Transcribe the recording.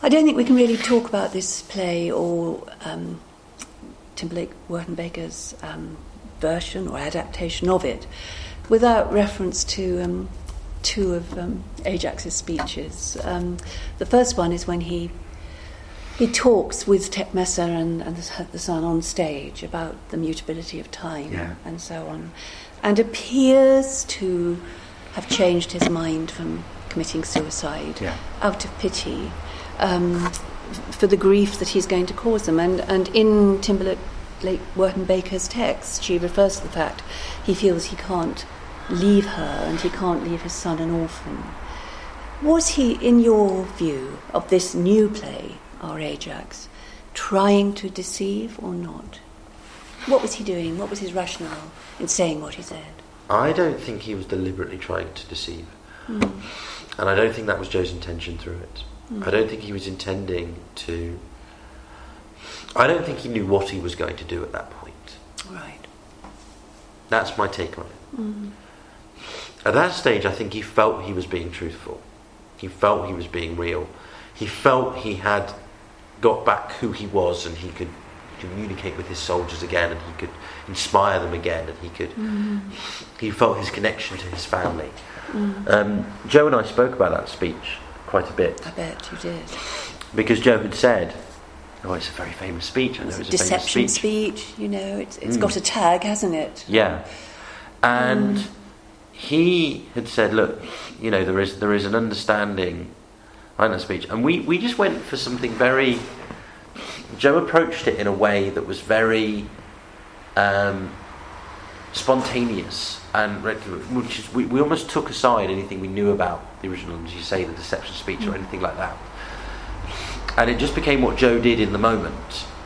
I don't think we can really talk about this play or Timberlake Werton Baker's version or adaptation of it without reference to two of Ajax's speeches. The first one is when he talks with Tecmessa and the son on stage about the mutability of time and so on, and appears to have changed his mind from committing suicide out of pity for the grief that he's going to cause them. And in Timberlake Werton Baker's text, she refers to the fact he feels he can't leave her and he can't leave his son an orphan. Was he, in your view of this new play, Our Ajax, trying to deceive or not? What was he doing? What was his rationale in saying what he said? I don't think he was deliberately trying to deceive. And I don't think that was Joe's intention through it. I don't think he was intending to... I don't think he knew what he was going to do at that point. Right. That's my take on it. At that stage, I think he felt he was being truthful. He felt he was being real. He felt he had got back who he was, and he could communicate with his soldiers again, and he could inspire them again, and he could... He felt his connection to his family. Joe and I spoke about that speech quite a bit. I bet you did. Because Joe had said, it's a very famous speech. I know it's a deception famous speech. You know, it's got a tag, hasn't it? Yeah. And he had said, look, there is an understanding behind that speech. And we just went for something very... Joe approached it in a way that was very spontaneous, and which is, we almost took aside anything we knew about the original, as you say, the deception speech or anything like that. And it just became what Joe did in the moment.